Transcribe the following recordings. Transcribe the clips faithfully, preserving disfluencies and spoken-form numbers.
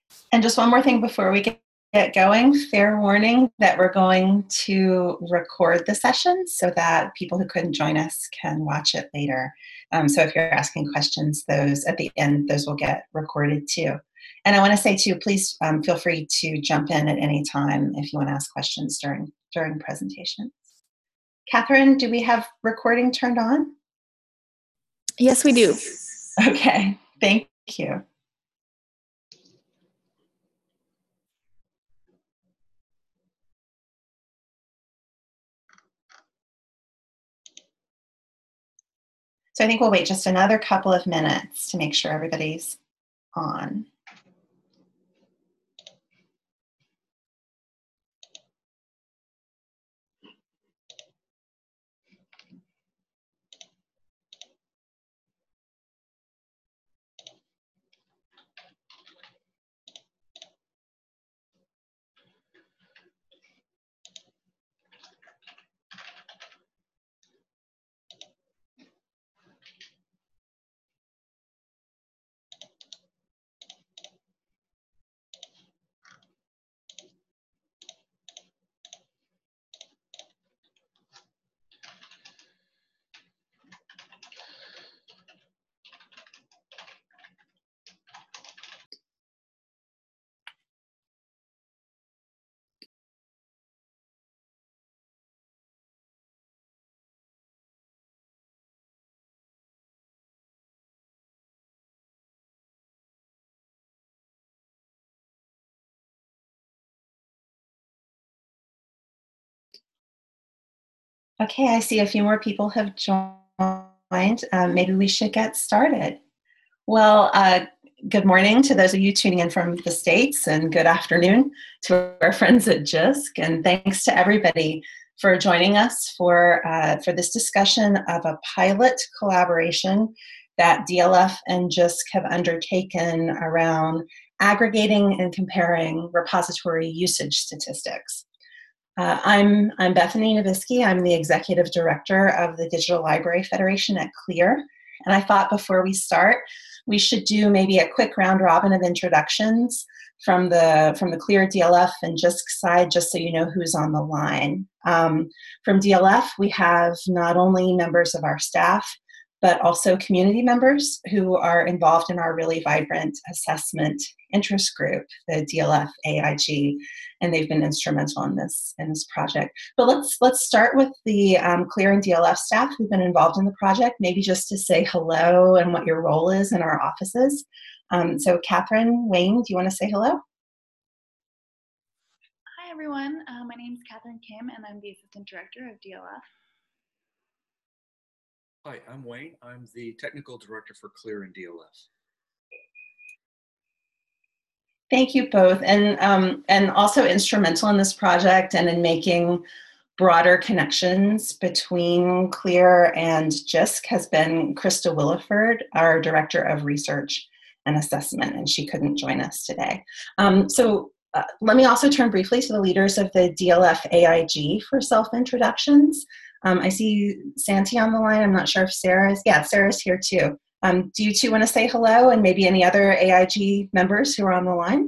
And just one more thing before we get get going, fair warning that we're going to record the session so that people who couldn't join us can watch it later. Um, so if you're asking questions, those at the end, those will get recorded too. And I want to say too, please um, feel free to jump in at any time if you want to ask questions during, during presentations. Catherine, do we have recording turned on? Yes, we do. Okay, thank you. So I think we'll wait just another couple of minutes to make sure everybody's on. Okay, I see a few more people have joined. Um, maybe we should get started. Well, uh, good morning to those of you tuning in from the States, and good afternoon to our friends at JISC. And thanks to everybody for joining us for, uh, for this discussion of a pilot collaboration that D L F and JISC have undertaken around aggregating and comparing repository usage statistics. Uh, I'm, I'm Bethany Nowviskie. I'm the Executive Director of the Digital Library Federation at CLIR. And I thought before we start, we should do maybe a quick round robin of introductions from the, from the CLIR, D L F, and JISC side, just so you know who's on the line. Um, from D L F, we have not only members of our staff, but also community members who are involved in our really vibrant assessment interest group, the D L F A I G, and they've been instrumental in this in this project. But let's let's start with the um, CLIR and D L F staff who've been involved in the project, maybe just to say hello and what your role is in our offices. Um, so Catherine, Wayne, do you want to say hello? Hi everyone, uh, my name is Catherine Kim and I'm the Assistant Director of D L F. Hi, I'm Wayne. I'm the Technical Director for CLIR and D L F. Thank you both, and um, and also instrumental in this project and in making broader connections between CLIR and JISC has been Krista Williford, our Director of Research and Assessment, and she couldn't join us today. Um, so uh, let me also turn briefly to the leaders of the D L F A I G for self-introductions. Um, I see Santi on the line. I'm not sure if Sarah is. Yeah, Sarah's here too. Um, do you two want to say hello, and maybe any other A I G members who are on the line?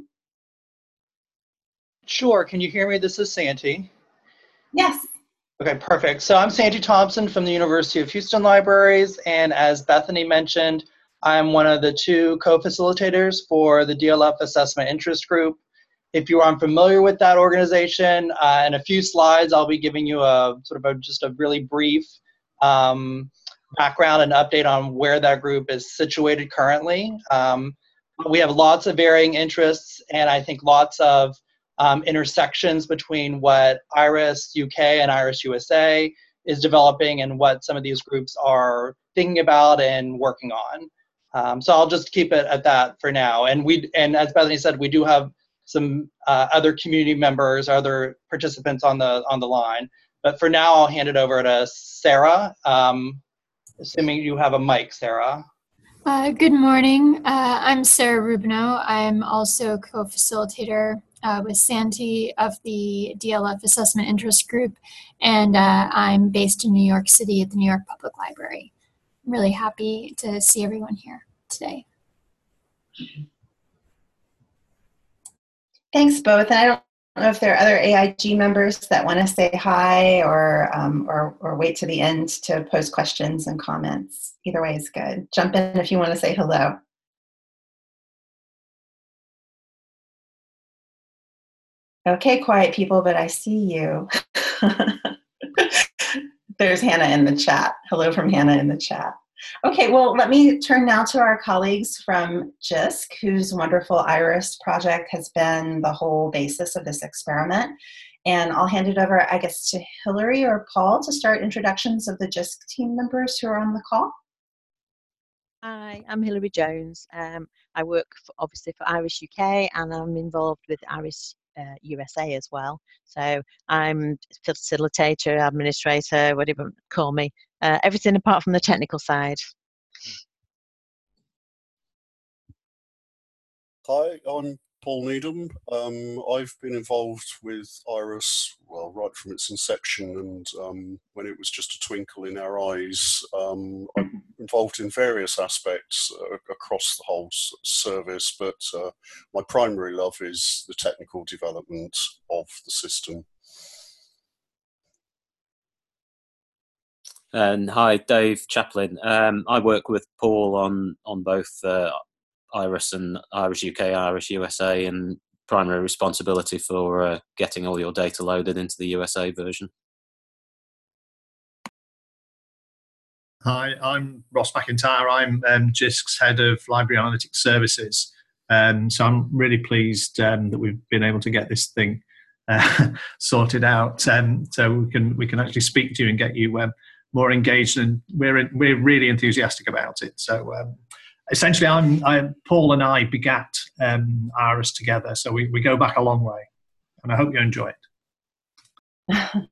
Sure. Can you hear me? This is Santi. Yes. Okay, perfect. So I'm Santi Thompson from the University of Houston Libraries, and as Bethany mentioned, I'm one of the two co-facilitators for the D L F Assessment Interest Group. If you are unfamiliar with that organization, uh, in a few slides, I'll be giving you a sort of a, just a really brief um, background and update on where that group is situated currently. Um, we have lots of varying interests, and I think lots of um, intersections between what IRIS U K and IRIS U S A is developing and what some of these groups are thinking about and working on. Um, so I'll just keep it at that for now. And we, and as Bethany said, we do have some uh, other community members, other participants on the on the line. But for now, I'll hand it over to Sarah, um, assuming you have a mic, Sarah. Uh, good morning. Uh, I'm Sarah Rubino. I'm also co-facilitator uh, with Santi of the D L F Assessment Interest Group, and uh, I'm based in New York City at the New York Public Library. I'm really happy to see everyone here today. Thanks both. And I don't know if there are other A I G members that want to say hi or, um, or, or wait to the end to pose questions and comments. Either way is good. Jump in if you want to say hello. Okay, quiet people, but I see you. There's Hannah in the chat. Hello from Hannah in the chat. Okay, well, let me turn now to our colleagues from JISC, whose wonderful IRIS project has been the whole basis of this experiment. And I'll hand it over, I guess, to Hillary or Paul to start introductions of the JISC team members who are on the call. Hi, I'm Hillary Jones. Um, I work for, obviously for IRIS U K, and I'm involved with IRIS uh, U S A as well. So I'm facilitator, administrator, whatever you call me, uh, everything apart from the technical side. Hi, I'm Paul Needham. Um, I've been involved with IRIS, well, right from its inception, and um, when it was just a twinkle in our eyes. Um, I'm involved in various aspects uh, across the whole s- service, but uh, my primary love is the technical development of the system. And hi, Dave Chaplin. Um, I work with Paul on on both uh, IRIS and IRIS U K, IRIS U S A, and primary responsibility for uh, getting all your data loaded into the U S A version. Hi, I'm Ross McIntyre. I'm um, JISC's head of Library Analytics Services. Um, so I'm really pleased um, that we've been able to get this thing uh, sorted out, um, so we can we can actually speak to you and get you um, more engaged. And we're in, we're really enthusiastic about it. So um, essentially, I'm, I'm Paul and I begat um, IRIS together. So we, we go back a long way, and I hope you enjoy it.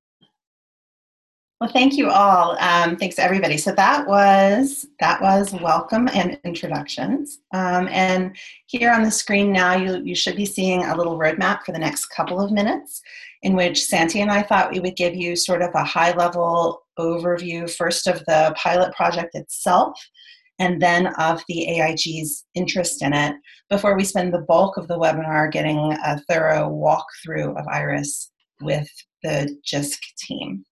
Well, thank you all. Um, thanks everybody. So that was that was welcome and introductions. Um, and here on the screen now, you you should be seeing a little roadmap for the next couple of minutes, in which Santi and I thought we would give you sort of a high-level overview, first of the pilot project itself, and then of the A I G's interest in it, before we spend the bulk of the webinar getting a thorough walkthrough of IRIS with the JISC team.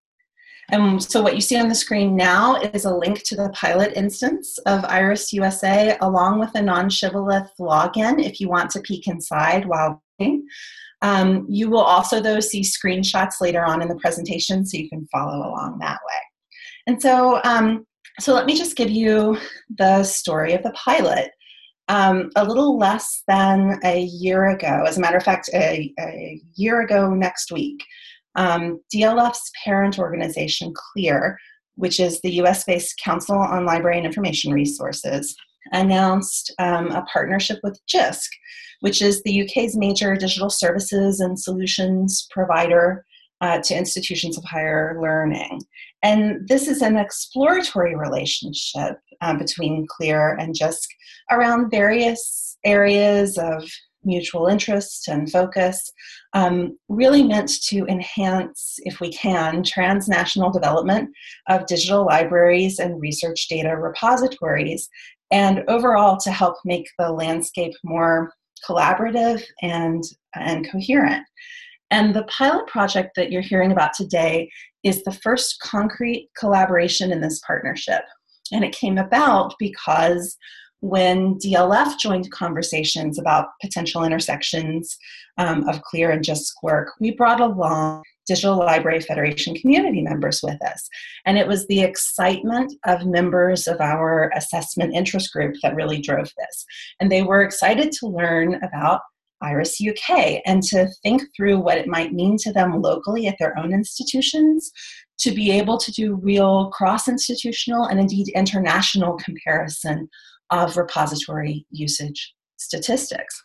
And so what you see on the screen now is a link to the pilot instance of IRIS U S A, along with a non-shibboleth login if you want to peek inside while waiting. Um, you will also, though, see screenshots later on in the presentation, so you can follow along that way. And so, um, so let me just give you the story of the pilot. Um, a little less than a year ago, as a matter of fact, a, a year ago next week, Um, D L F's parent organization, CLEAR, which is the U S-based Council on Library and Information Resources, announced um, a partnership with JISC, which is the U K's major digital services and solutions provider uh, to institutions of higher learning. And this is an exploratory relationship um, between CLEAR and JISC around various areas of mutual interest and focus, um, really meant to enhance, if we can, transnational development of digital libraries and research data repositories, and overall to help make the landscape more collaborative and, and coherent. And the pilot project that you're hearing about today is the first concrete collaboration in this partnership. And it came about because when D L F joined conversations about potential intersections um, of CLEAR and JISC work, we brought along Digital Library Federation community members with us. And it was the excitement of members of our assessment interest group that really drove this. And they were excited to learn about IRIS U K and to think through what it might mean to them locally at their own institutions, to be able to do real cross-institutional and indeed international comparison of repository usage statistics.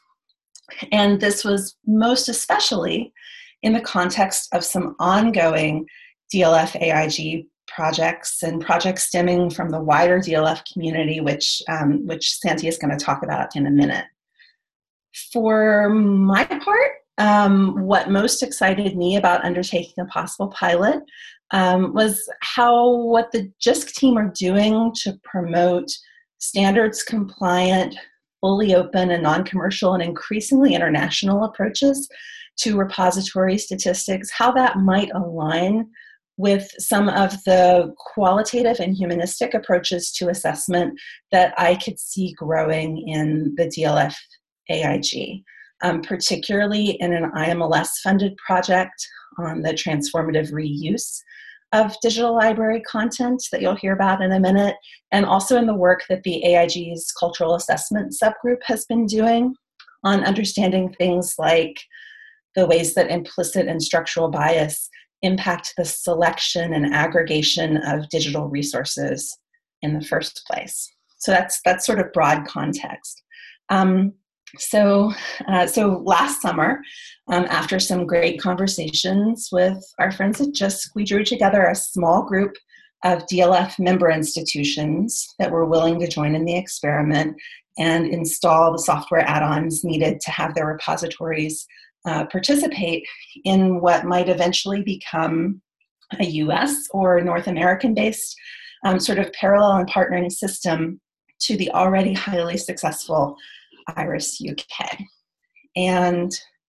And this was most especially in the context of some ongoing D L F A I G projects and projects stemming from the wider D L F community, which, um, which Santi is going to talk about in a minute. For my part, um, what most excited me about undertaking a possible pilot um, was how what the JISC team are doing to promote standards compliant, fully open and non-commercial and increasingly international approaches to repository statistics, how that might align with some of the qualitative and humanistic approaches to assessment that I could see growing in the D L F A I G, um, particularly in an I M L S-funded project on the transformative reuse of digital library content that you'll hear about in a minute, and also in the work that the A I G's cultural assessment subgroup has been doing on understanding things like the ways that implicit and structural bias impact the selection and aggregation of digital resources in the first place. So that's that's sort of broad context. Um, so, uh, so last summer, um, after some great conversations with our friends at JISC, we drew together a small group of D L F member institutions that were willing to join in the experiment and install the software add-ons needed to have their repositories Uh, participate in what might eventually become a U S or North American-based um, sort of parallel and partnering system to the already highly successful IRIS U K. And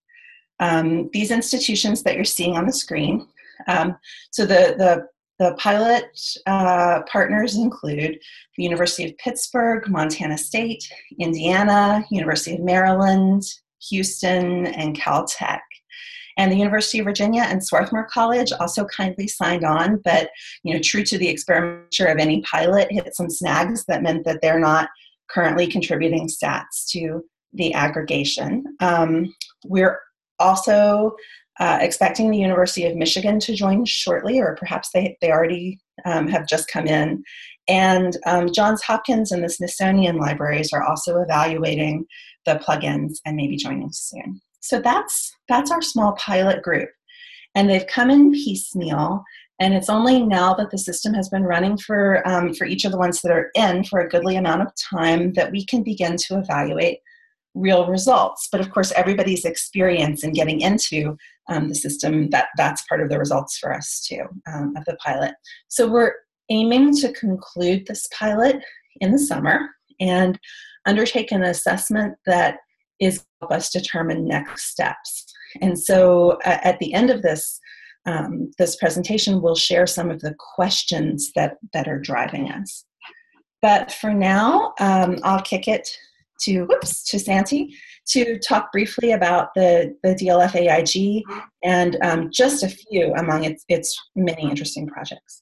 um, these institutions that you're seeing on the screen, um, so the, the, the pilot uh, partners include the University of Pittsburgh, Montana State, Indiana, University of Maryland, Houston, and Caltech. And the University of Virginia and Swarthmore College also kindly signed on, but you know, true to the expenditure of any pilot, hit some snags that meant that they're not currently contributing stats to the aggregation. Um, we're also uh, expecting the University of Michigan to join shortly, or perhaps they, they already um, have just come in. And um, Johns Hopkins and the Smithsonian libraries are also evaluating the plugins and maybe joining soon. So that's that's our small pilot group. And they've come in piecemeal, and it's only now that the system has been running for, um, for each of the ones that are in for a goodly amount of time that we can begin to evaluate real results. But of course, everybody's experience in getting into um, the system, that, that's part of the results for us too, um, of the pilot. So we're aiming to conclude this pilot in the summer and undertake an assessment that is help us determine next steps. And so uh, at the end of this, um, this presentation, we'll share some of the questions that, that are driving us. But for now, um, I'll kick it to, whoops, to Santi to talk briefly about the, the D L F A I G and um, just a few among its, its many interesting projects.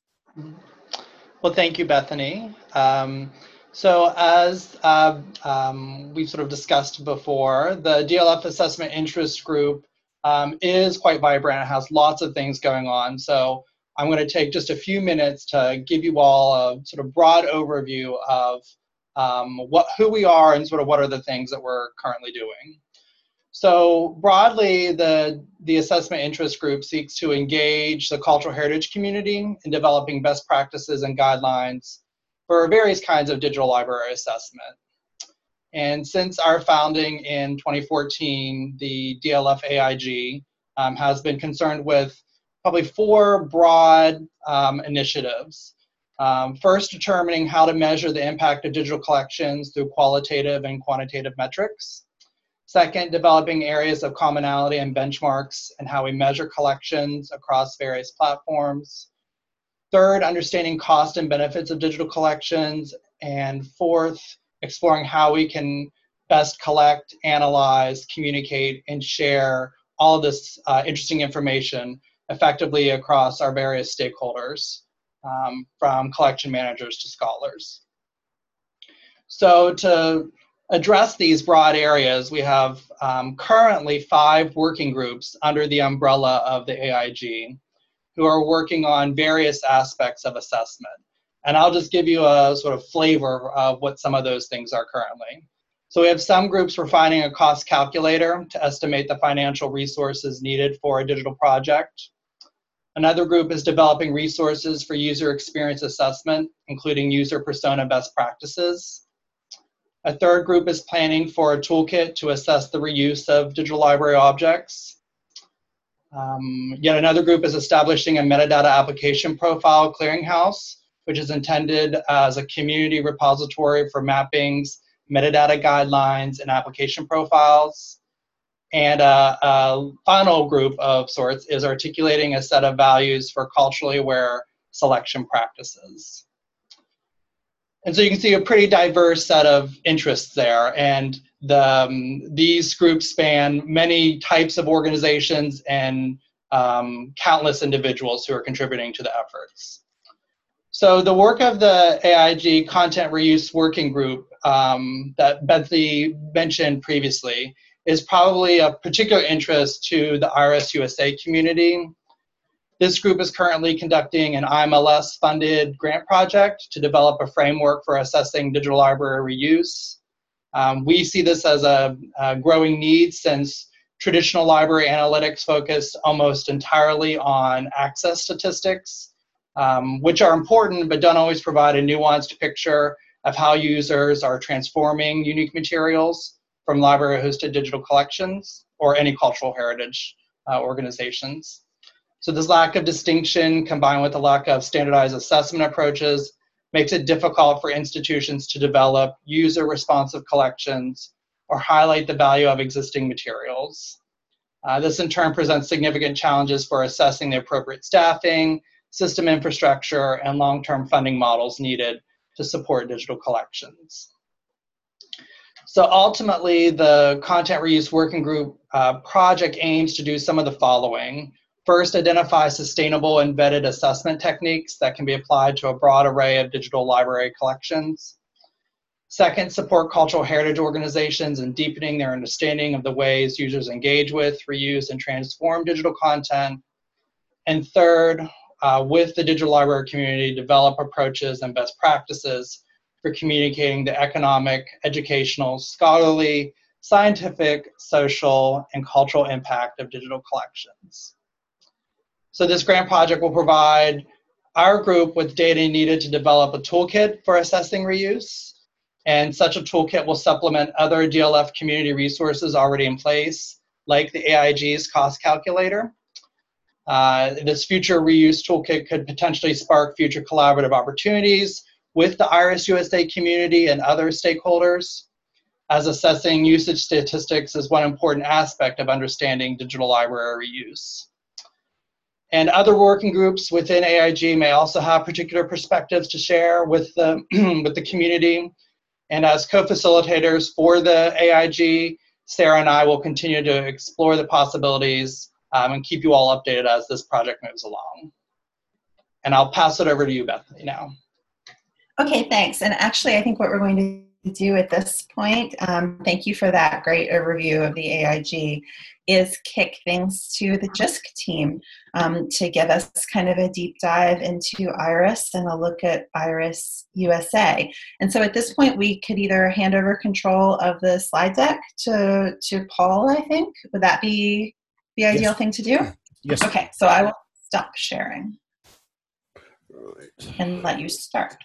Well, thank you, Bethany. Um, so as uh, um, we've sort of discussed before, the D L F Assessment Interest Group um, is quite vibrant. It has lots of things going on. So I'm going to take just a few minutes to give you all a sort of broad overview of um, what, who we are and sort of what are the things that we're currently doing. So broadly, the, the Assessment Interest Group seeks to engage the cultural heritage community in developing best practices and guidelines for various kinds of digital library assessment. And since our founding in twenty fourteen, the D L F A I G um, has been concerned with probably four broad um, initiatives. Um, first, determining how to measure the impact of digital collections through qualitative and quantitative metrics. Second, developing areas of commonality and benchmarks and how we measure collections across various platforms. Third, understanding cost and benefits of digital collections. And fourth, exploring how we can best collect, analyze, communicate, and share all of this uh, interesting information effectively across our various stakeholders, um, from collection managers to scholars. So to address these broad areas, we have um, currently five working groups under the umbrella of the A I G who are working on various aspects of assessment. And I'll just give you a sort of flavor of what some of those things are currently. So we have some groups refining a cost calculator to estimate the financial resources needed for a digital project. Another group is developing resources for user experience assessment, including user persona best practices. A third group is planning for a toolkit to assess the reuse of digital library objects. Um, yet another group is establishing a metadata application profile clearinghouse, which is intended as a community repository for mappings metadata guidelines, and application profiles. And a, a final group of sorts is articulating a set of values for culturally aware selection practices. And so you can see a pretty diverse set of interests there. And the, um, these groups span many types of organizations and um, countless individuals who are contributing to the efforts. So the work of the A I G Content Reuse Working Group um, that Bethany mentioned previously is probably of particular interest to the IRIS U S A community. This group is currently conducting an I M L S-funded grant project to develop a framework for assessing digital library reuse. Um, we see this as a, a growing need since traditional library analytics focus almost entirely on access statistics, um, which are important but don't always provide a nuanced picture of how users are transforming unique materials from library-hosted digital collections or any cultural heritage uh, organizations. So this lack of distinction combined with the lack of standardized assessment approaches makes it difficult for institutions to develop user-responsive collections or highlight the value of existing materials. Uh, this in turn presents significant challenges for assessing the appropriate staffing, system infrastructure, and long-term funding models needed to support digital collections. So ultimately, the Content Reuse Working Group uh, project aims to do some of the following. First, identify sustainable embedded assessment techniques that can be applied to a broad array of digital library collections. Second, support cultural heritage organizations in deepening their understanding of the ways users engage with, reuse, and transform digital content. And third, uh, with the digital library community, develop approaches and best practices for communicating the economic, educational, scholarly, scientific, social, and cultural impact of digital collections. So this grant project will provide our group with data needed to develop a toolkit for assessing reuse. And such a toolkit will supplement other D L F community resources already in place, like the A I G's cost calculator. Uh, this future reuse toolkit could potentially spark future collaborative opportunities with the IRIS U S A community and other stakeholders, as assessing usage statistics is one important aspect of understanding digital library reuse. And other working groups within A I G may also have particular perspectives to share with the, with the community. And as co-facilitators for the A I G, Sarah and I will continue to explore the possibilities um, and keep you all updated as this project moves along. And I'll pass it over to you, Bethany, now. Okay, thanks. And actually, I think what we're going to do at this point, um, thank you for that great overview of the A I G, is kick things to the J I S C team um, to give us kind of a deep dive into IRIS and a look at IRIS U S A. And so at this point, we could either hand over control of the slide deck to, to Paul, I think. Would that be the ideal Yes. thing to do? Yes. Okay, so I will stop sharing Right. and let you start.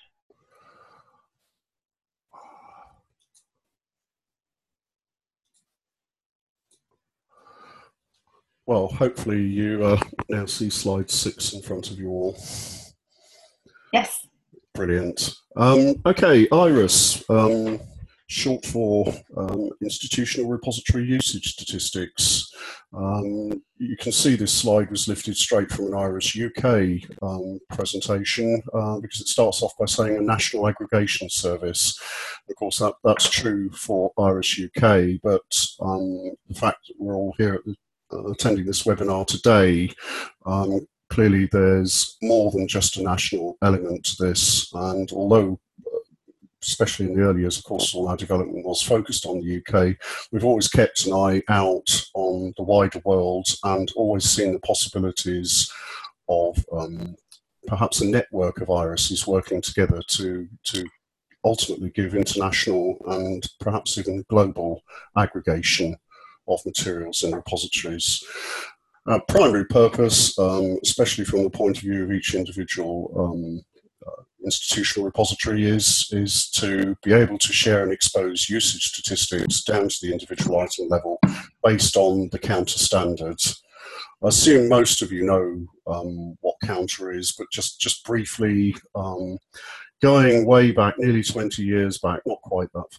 Well, hopefully you uh, now see slide six in front of you all. Yes. Brilliant. Um, okay, IRIS, um, short for um, Institutional Repository Usage Statistics. Um, you can see this slide was lifted straight from an IRIS U K um, presentation uh, because it starts off by saying a national aggregation service. Of course, that, that's true for IRIS U K, but um, the fact that we're all here at the Uh, attending this webinar today, um, clearly there's more than just a national element to this, and although especially in the early years, of course, all our development was focused on the U K, we've always kept an eye out on the wider world and always seen the possibilities of um, perhaps a network of irises working together to, to ultimately give international and perhaps even global aggregation of materials and repositories. Uh, primary purpose, um, especially from the point of view of each individual um, uh, institutional repository, is, is to be able to share and expose usage statistics down to the individual item level based on the counter standards. I assume most of you know um, what counter is, but just, just briefly, um, going way back, nearly twenty years back, not quite that far, but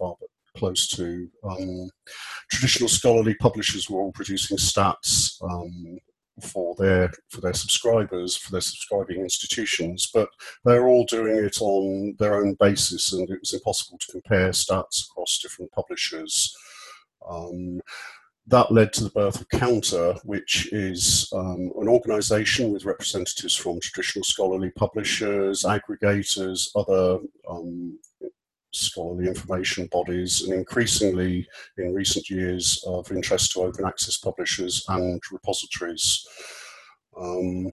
close to. Um, traditional scholarly publishers were all producing stats um, for their for their subscribers, for their subscribing institutions, but they're all doing it on their own basis, and it was impossible to compare stats across different publishers. Um, that led to the birth of Counter, which is um, an organisation with representatives from traditional scholarly publishers, aggregators, other um, scholarly information bodies, and increasingly in recent years of interest to open access publishers and repositories. Um,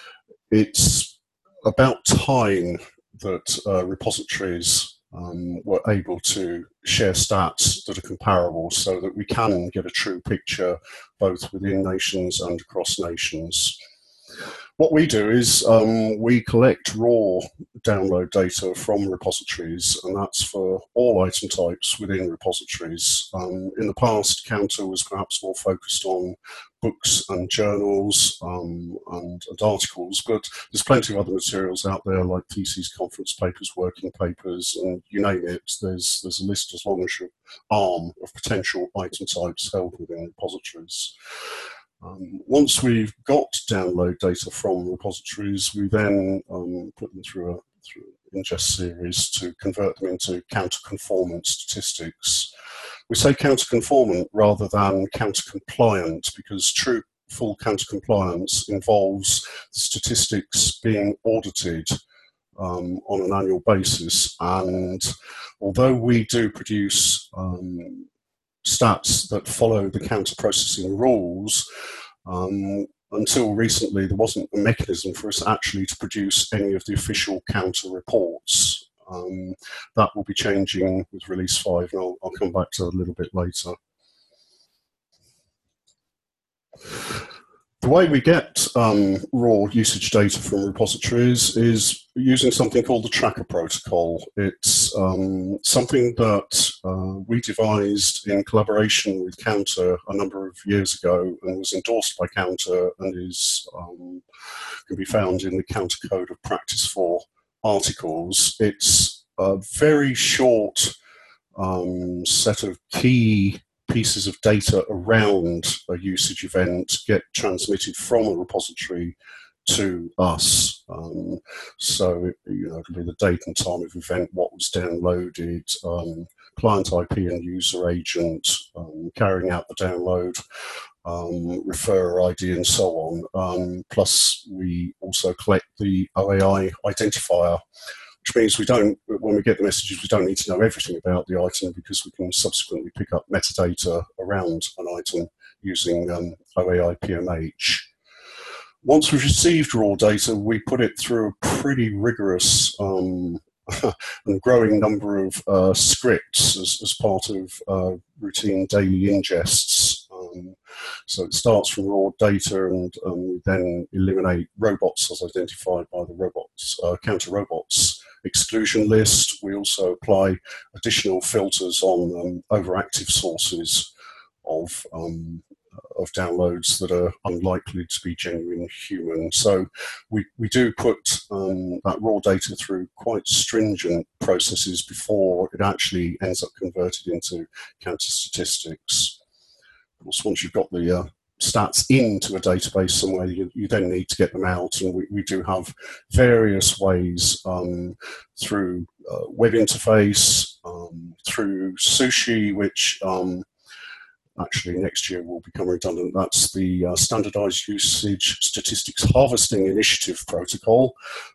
it's about time that uh, repositories um, were able to share stats that are comparable so that we can get a true picture both within nations and across nations. What we do is um, we collect raw download data from repositories, and that's for all item types within repositories. Um, in the past, Counter was perhaps more focused on books and journals um, and, and articles, but there's plenty of other materials out there like theses, conference papers, working papers, and you name it, there's, there's a list as long as your arm of potential item types held within repositories. Um, once we've got download data from repositories, we then um, put them through a through an ingest series to convert them into counter-conformant statistics. We say counter-conformant rather than counter-compliant because true full counter-compliance involves the statistics being audited um, on an annual basis. And although we do produce um, stats that follow the counter processing rules, um, until recently there wasn't a mechanism for us actually to produce any of the official counter reports. Um, that will be changing with release five, and I'll, I'll come back to that a little bit later. The way we get um, raw usage data from repositories is using something called the Tracker Protocol. It's um, something that uh, we devised in collaboration with Counter a number of years ago and was endorsed by Counter and is um, can be found in the Counter Code of Practice for articles. It's a very short um, set of key pieces of data around a usage event get transmitted from a repository to us. Um, so, it, you know, it'll be the date and time of event, what was downloaded, um, client I P and user agent, um, carrying out the download, um, referrer I D and so on. Um, plus, we also collect the O A I identifier, which means we don't, when we get the messages, we don't need to know everything about the item because we can subsequently pick up metadata around an item using um, O A I P M H. Once we've received raw data, we put it through a pretty rigorous um, and growing number of uh, scripts as, as part of uh, routine daily ingests. Um, so it starts from raw data, and um, we then eliminate robots as identified by the robots, uh, counter robots exclusion list. We also apply additional filters on um, overactive sources of um, of downloads that are unlikely to be genuine human. So we, we do put um, that raw data through quite stringent processes before it actually ends up converted into counter statistics. Of course, once you've got the uh, stats into a database somewhere, you, you then need to get them out, and we, we do have various ways um, through uh, web interface, um, through Sushi, which um, actually next year will become redundant. That's the uh, Standardized Usage Statistics Harvesting Initiative Protocol.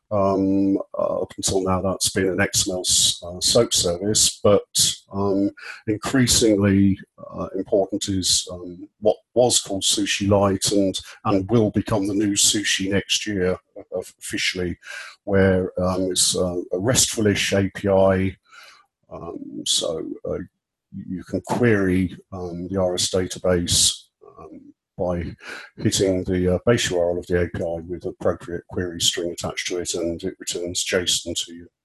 Um, uh, up until now, that's been an X M L uh, SOAP service, but um, increasingly uh, important is um, what was called Sushi Lite and, and will become the new Sushi next year officially, where um, it's uh, a RESTful-ish A P I. Um, so uh, you can query um, the Iris database um, by hitting the uh, base U R L of the A P I with appropriate query string attached to it, and it returns JSON to you.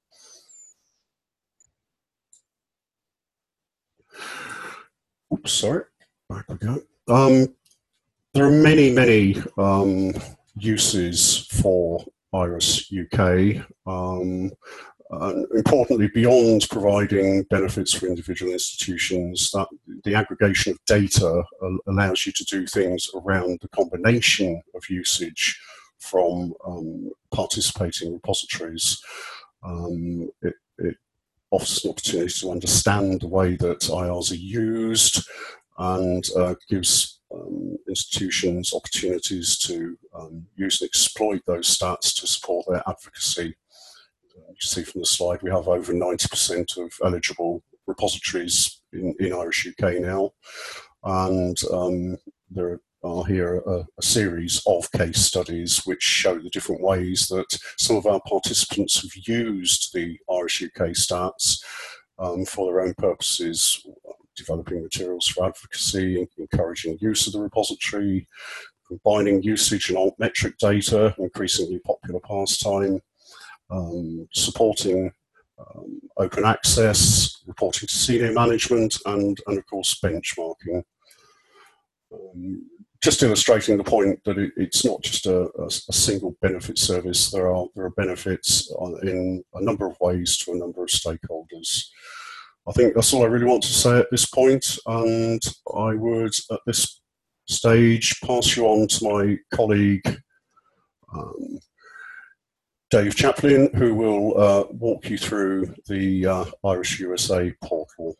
Oops, sorry, back we go. Um, there are many, many um, uses for Iris U K. Um, Uh, importantly, beyond providing benefits for individual institutions, that the aggregation of data allows you to do things around the combination of usage from um, participating repositories. Um, it, it offers an opportunity to understand the way that I Rs are used, and uh, gives um, institutions opportunities to um, use and exploit those stats to support their advocacy. You see from the slide, we have over ninety percent of eligible repositories in, in Irish U K now, and um, there are here a, a series of case studies which show the different ways that some of our participants have used the Irish U K stats um, for their own purposes, developing materials for advocacy, encouraging use of the repository, combining usage and altmetric data, increasingly popular pastime, Um, supporting um, open access, reporting to senior management, and, and of course benchmarking. Um, just illustrating the point that it, it's not just a, a, a single benefit service. There are there are benefits in a number of ways to a number of stakeholders. I think that's all I really want to say at this point, and I would at this stage pass you on to my colleague um, Dave Chaplin, who will uh, walk you through the uh, Irish U S A portal.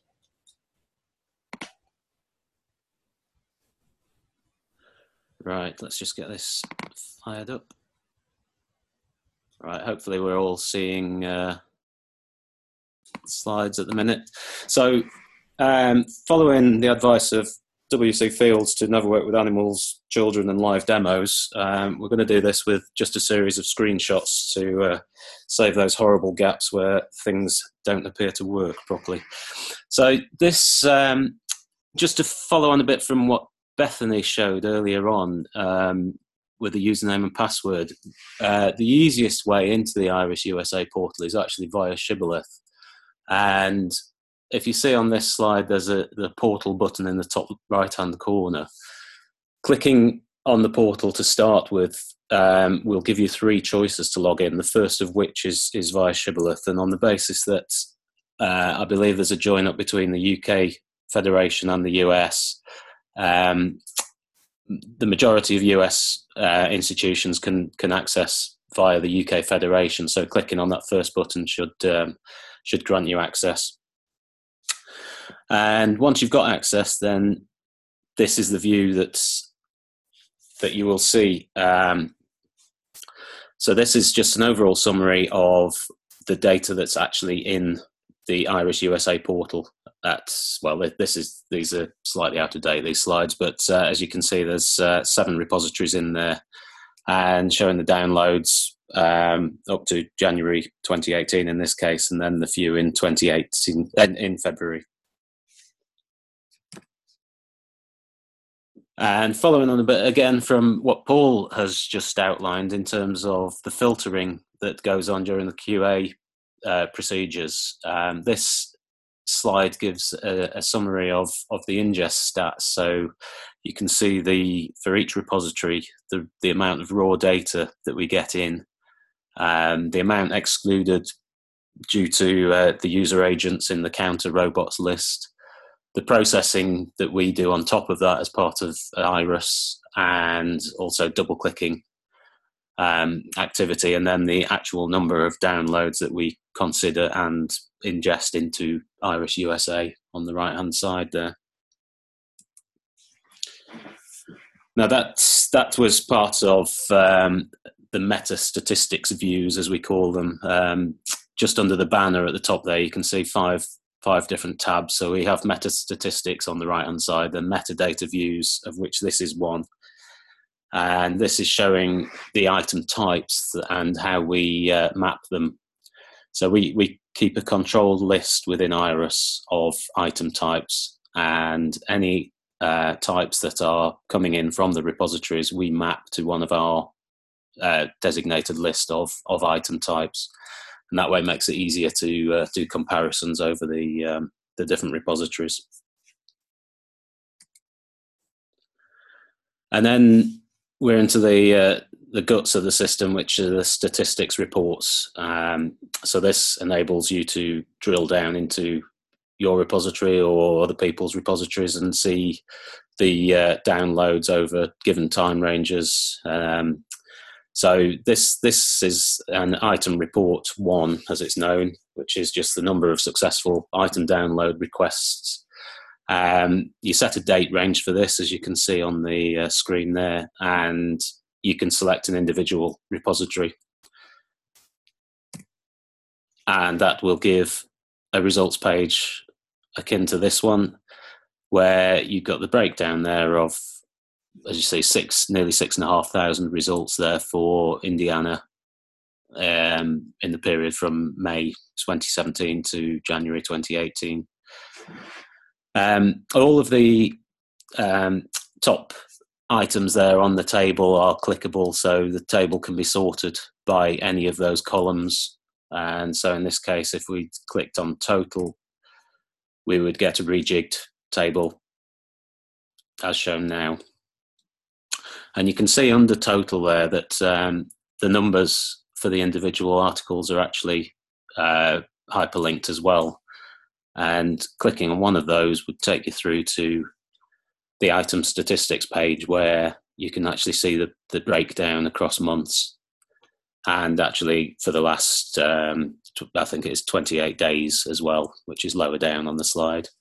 Right, let's just get this fired up. Right, hopefully we're all seeing uh, slides at the minute. So, um, following the advice of W C Fields to never work with animals, children and live demos, um, we're going to do this with just a series of screenshots to uh, save those horrible gaps where things don't appear to work properly. So this, um, just to follow on a bit from what Bethany showed earlier on um, with the username and password, uh, the easiest way into the Irish U S A portal is actually via Shibboleth. And if you see on this slide, there's a the portal button in the top right-hand corner. Clicking on the portal to start with um, will give you three choices to log in, the first of which is, is via Shibboleth. And on the basis that uh, I believe there's a join-up between the U K Federation and the U S, um, the majority of U S uh, institutions can, can access via the U K Federation. So clicking on that first button should, um, should grant you access. And once you've got access, then this is the view that's, that you will see. Um, so this is just an overall summary of the data that's actually in the Irish U S A portal. At, well, this is these are slightly out of date, these slides, but uh, as you can see, there's uh, seven repositories in there, and showing the downloads um, up to January twenty eighteen in this case, and then the few in twenty eighteen in, in February. And following on a bit again from what Paul has just outlined in terms of the filtering that goes on during the Q A uh, procedures, um, this slide gives a, a summary of, of the ingest stats. So you can see the for each repository, the, the amount of raw data that we get in, um, the amount excluded due to uh, the user agents in the counter robots list, the processing that we do on top of that as part of Iris, and also double clicking um, activity, and then the actual number of downloads that we consider and ingest into Irish U S A on the right hand side there. Now that's, that was part of um, the meta statistics views, as we call them. Um, just under the banner at the top there, you can see five five different tabs. So we have meta statistics on the right hand side, then metadata views, of which this is one. And this is showing the item types and how we uh, map them. So we, we keep a controlled list within Iris of item types, and any uh, types that are coming in from the repositories, we map to one of our uh, designated list of, of item types. And that way makes it easier to uh, do comparisons over the, um, the different repositories. And then we're into the, uh, the guts of the system, which are the statistics reports. Um, so this enables you to drill down into your repository or other people's repositories and see the uh, downloads over given time ranges. Um, so this this is an item report one, as it's known, which is just the number of successful item download requests. Um, you set a date range for this, as you can see on the uh, screen there, and you can select an individual repository. And that will give a results page akin to this one, where you've got the breakdown there of, as you see, six, nearly six and a half thousand results there for Indiana um, in the period from May twenty seventeen to January twenty eighteen. Um, all of the um, top items there on the table are clickable, so the table can be sorted by any of those columns. And so in this case, if we clicked on total, we would get a rejigged table as shown now. And you can see under total there that um, the numbers for the individual articles are actually uh, hyperlinked as well. And clicking on one of those would take you through to the item statistics page, where you can actually see the, the breakdown across months. And actually for the last, um, I think it's twenty-eight days as well, which is lower down on the slide.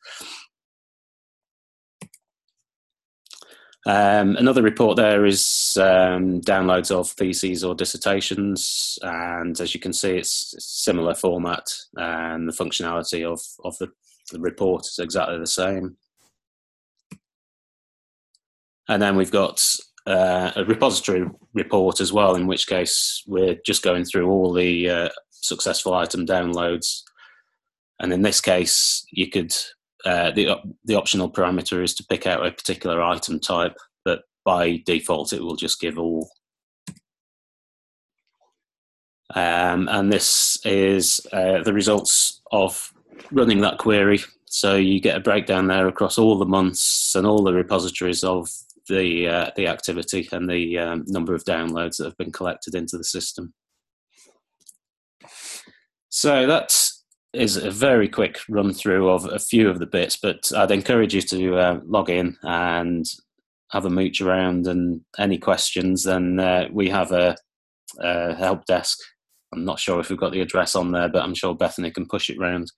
Um, another report there is um, downloads of theses or dissertations, and as you can see, it's a similar format, and the functionality of, of the, the report is exactly the same. And then we've got uh, a repository report as well, in which case we're just going through all the uh, successful item downloads. And in this case, you could uh, the the optional parameter is to pick out a particular item type, but by default it will just give all. Um, and this is uh, the results of running that query. So you get a breakdown there across all the months and all the repositories of the uh, the activity and the um, number of downloads that have been collected into the system. So that is a very quick run through of a few of the bits, but I'd encourage you to uh, log in and have a mooch around, and any questions, then uh, we have a, a help desk. I'm not sure if we've got the address on there, but I'm sure Bethany can push it round.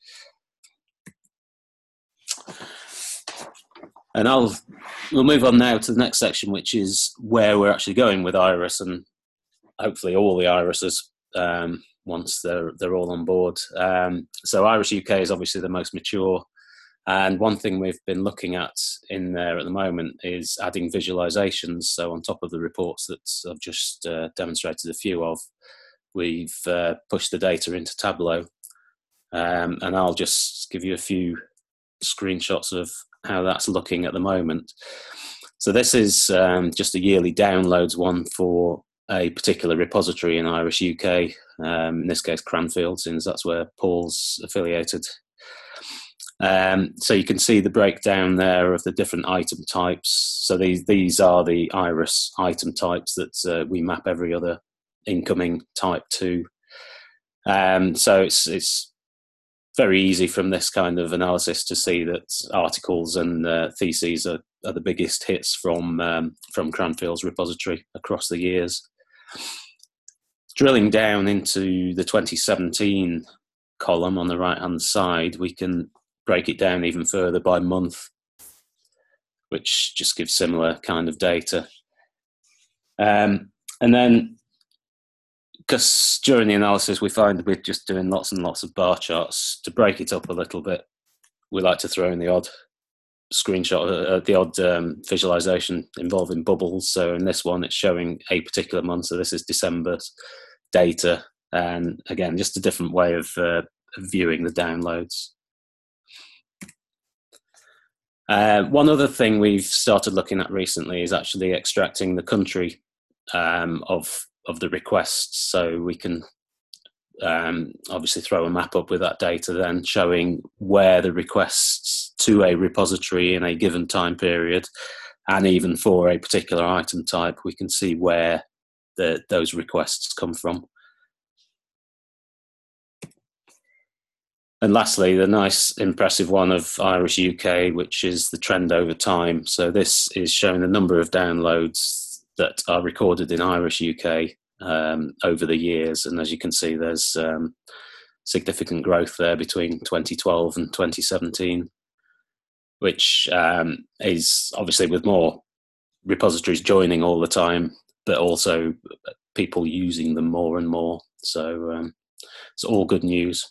And I'll we'll move on now to the next section, which is where we're actually going with IRIS, and hopefully all the irises um, once they're they're all on board. Um, so IRIS U K is obviously the most mature, and one thing we've been looking at in there at the moment is adding visualizations. So on top of the reports that I've just uh, demonstrated a few of, we've uh, pushed the data into Tableau, um, and I'll just give you a few screenshots of how that's looking at the moment. So this is um, just a yearly downloads one for a particular repository in IRIS U K, um, in this case Cranfield, since that's where Paul's affiliated. Um, so you can see the breakdown there of the different item types. So these, these are the IRIS item types that uh, we map every other incoming type to. Um, so it's, it's very easy from this kind of analysis to see that articles and uh, theses are, are the biggest hits from um, from Cranfield's repository across the years. Drilling down into the twenty seventeen column on the right hand side, we can break it down even further by month, which just gives similar kind of data. Um, and then, because during the analysis we find we're just doing lots and lots of bar charts, to break it up a little bit, we like to throw in the odd screenshot, uh, the odd um, visualization involving bubbles. So in this one, it's showing a particular month. So this is December's data. And again, just a different way of uh, viewing the downloads. Uh, one other thing we've started looking at recently is actually extracting the country um, of of the requests, so we can um, obviously throw a map up with that data then showing where the requests to a repository in a given time period, and even for a particular item type, we can see where the, those requests come from. And lastly, the nice, impressive one of Iris U K, which is the trend over time. So this is showing the number of downloads that are recorded in Iris U K um, over the years. And as you can see, there's um, significant growth there between twenty twelve and twenty seventeen, which um, is obviously with more repositories joining all the time, but also people using them more and more. So um, it's all good news.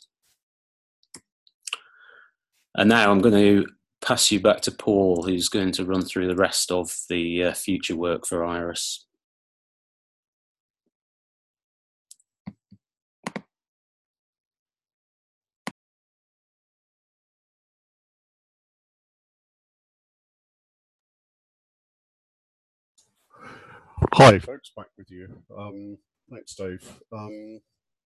And now I'm going to pass you back to Paul, who's going to run through the rest of the uh, future work for Iris. Hi folks, back with you. Um, thanks Dave. Um,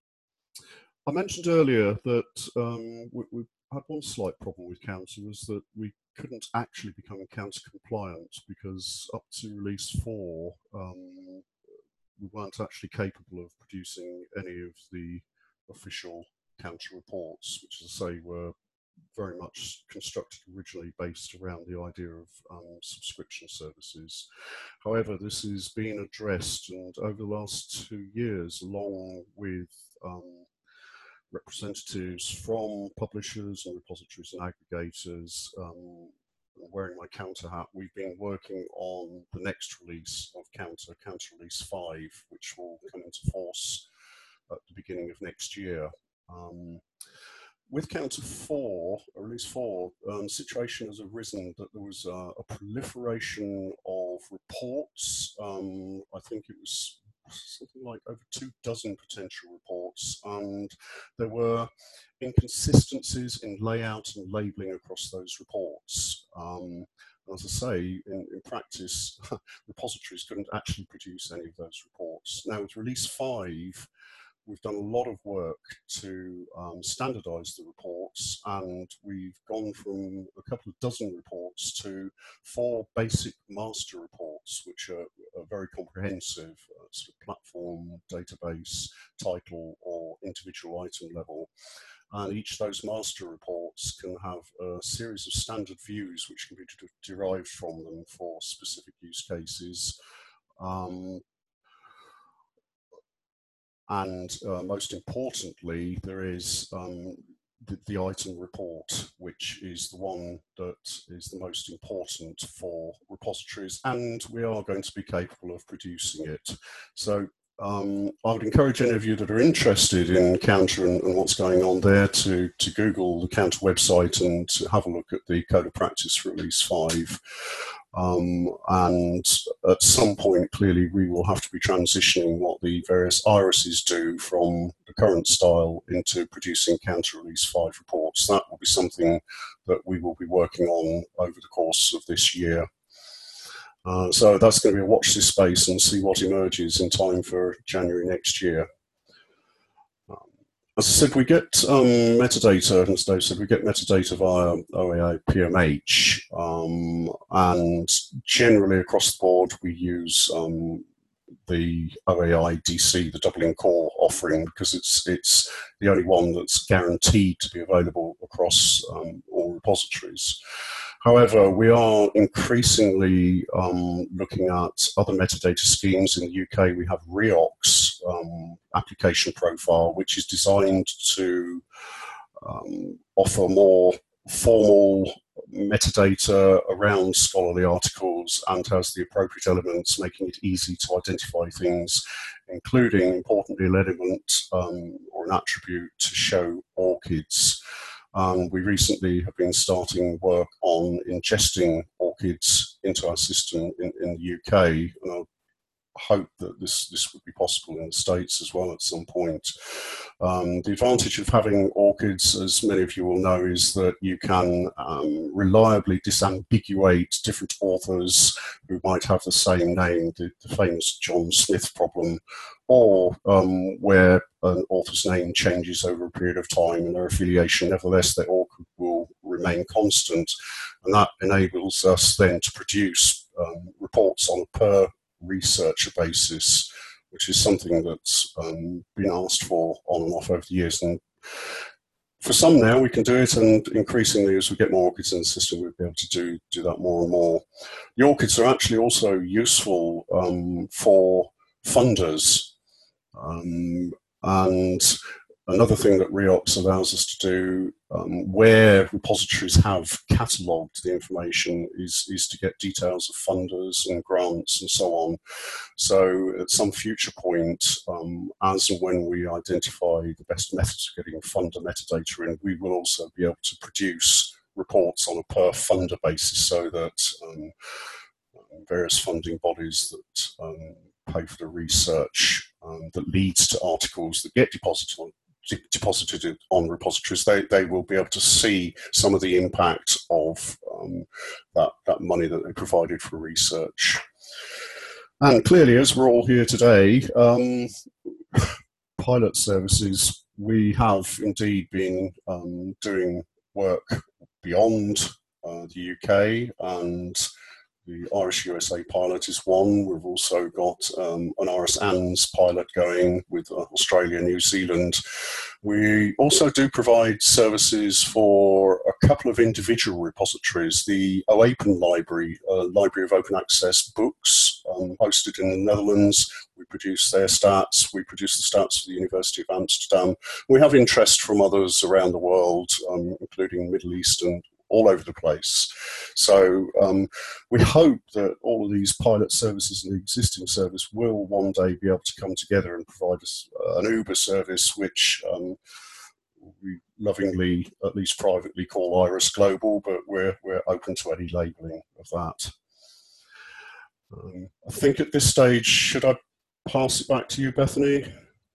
I mentioned earlier that um, we, we had one slight problem with Counter, was that we couldn't actually become Counter compliant because up to release four, um, we weren't actually capable of producing any of the official Counter reports, which, as I say, were very much constructed originally based around the idea of um, subscription services. However, this has been addressed, and over the last two years, along with um, representatives from publishers and repositories and aggregators, um, wearing my Counter hat, we've been working on the next release of Counter, Counter Release five, which will come into force at the beginning of next year. Um, with Counter four, or Release four, um, the situation has arisen that there was uh, a proliferation of reports. Um, I think it was something like over two dozen potential reports, and there were inconsistencies in layout and labeling across those reports. Um, as I say, in, in practice, repositories couldn't actually produce any of those reports. Now with Release five, we've done a lot of work to um, standardize the reports, and we've gone from a couple of dozen reports to four basic master reports, which are, are very comprehensive, uh, sort of platform, database, title, or individual item level. And each of those master reports can have a series of standard views which can be de derived from them for specific use cases. Um, And uh, most importantly, there is um, the, the item report, which is the one that is the most important for repositories, and we are going to be capable of producing it. So um, I would encourage any of you that are interested in Counter and, and what's going on there to, to Google the Counter website and to have a look at the Code of Practice for Release five. Um, and at some point, clearly, we will have to be transitioning what the various irises do from the current style into producing Counter Release five reports. That will be something that we will be working on over the course of this year. Uh, so that's going to be a watch this space and see what emerges in time for January next year. As I said, we get um, metadata, as Dave said, we get metadata via O A I P M H, um, and generally across the board we use um, the O A I D C, the Dublin Core offering, because it's it's the only one that's guaranteed to be available across um, all repositories. However, we are increasingly um, looking at other metadata schemes. In the U K, we have REOX um, application profile, which is designed to um, offer more formal metadata around scholarly articles and has the appropriate elements, making it easy to identify things, including, importantly, an element um, or an attribute to show ORCIDs. Um, we recently have been starting work on ingesting ORCIDs into our system in, in the U K, and I hope that this, this would be possible in the States as well at some point. Um, the advantage of having ORCIDs, as many of you will know, is that you can um, reliably disambiguate different authors who might have the same name, the, the famous John Smith problem, or um, where an author's name changes over a period of time and their affiliation, nevertheless their ORCID will remain constant, and that enables us then to produce um, reports on a per researcher basis, which is something that's um, been asked for on and off over the years. And for some now, we can do it, and increasingly, as we get more ORCIDs in the system, we'll be able to do, do that more and more. The ORCIDs are actually also useful um, for funders. Um, and another thing that REOPS allows us to do, um, where repositories have catalogued the information, is, is to get details of funders and grants and so on. So at some future point, um, as and when we identify the best methods of getting funder metadata in, we will also be able to produce reports on a per funder basis, so that um, various funding bodies that um, pay for the research um, that leads to articles that get deposited on deposited on repositories, they, they will be able to see some of the impact of um, that, that money that they provided for research. And clearly, as we're all here today, um, pilot services, we have indeed been um, doing work beyond uh, the U K, and the IRIS U S A pilot is one. We've also got um, an IRIS A N S pilot going with uh, Australia, New Zealand. We also do provide services for a couple of individual repositories. The OAPEN Library, uh, Library of Open Access Books, um, hosted in the Netherlands. We produce their stats. We produce the stats for the University of Amsterdam. We have interest from others around the world, um, including Middle East and all over the place. So um, we hope that all of these pilot services and the existing service will one day be able to come together and provide us uh, an Uber service, which um, we lovingly, at least privately, call IRIS Global, but we're, we're open to any labelling of that. Um, I think at this stage, should I pass it back to you, Bethany?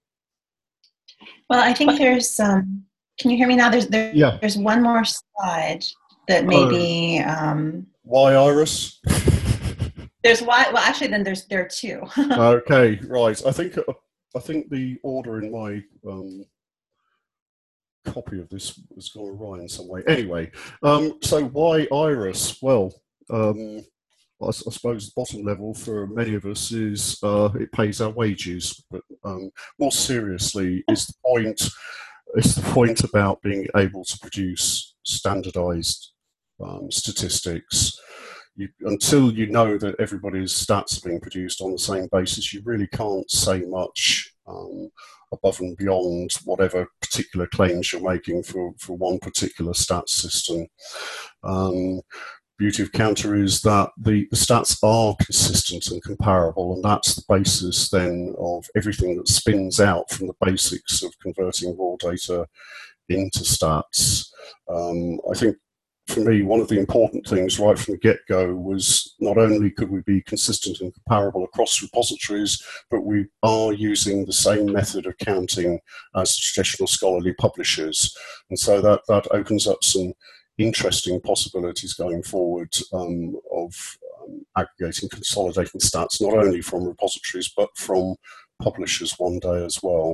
Well, I think there's, um, can you hear me now? There's, there, yeah. there's one more slide that maybe... Oh. Um, why IRIS? There's why, well, actually, then there's, there are two. Okay, right. I think, uh, I think the order in my um, copy of this has gone awry in some way. Anyway, um, so why IRIS? Well, um, I, I suppose the bottom level for many of us is uh, it pays our wages, but um, more seriously is the point, is the point about being able to produce standardized um, statistics. You, until you know that everybody's stats are being produced on the same basis, you really can't say much um, above and beyond whatever particular claims you're making for, for one particular stats system. Um, beauty of Counter is that the, the stats are consistent and comparable, and that's the basis then of everything that spins out from the basics of converting raw data into stats. Um, I think for me, one of the important things right from the get-go was not only could we be consistent and comparable across repositories, but we are using the same method of counting as traditional scholarly publishers. And so that, that opens up some interesting possibilities going forward um, of um, aggregating, consolidating stats, not only from repositories, but from publishers one day as well.